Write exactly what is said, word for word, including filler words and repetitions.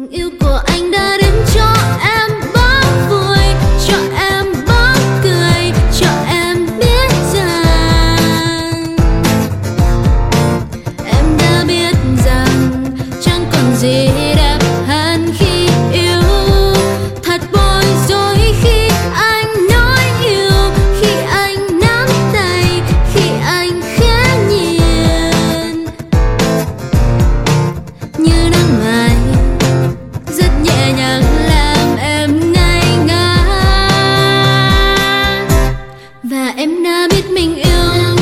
yêu của anh đã đến cho em bớt vui, cho em bớt cười, cho em biết rằng em đã biết rằng chẳng còn gì đẹp hơn khi yêu. Thật bối rối khi anh nói yêu, khi anh nắm tay, khi anh khẽ nhìn như nắng mai rất nhẹ nhàng làm em ngây ngất. Và em đã biết mình yêu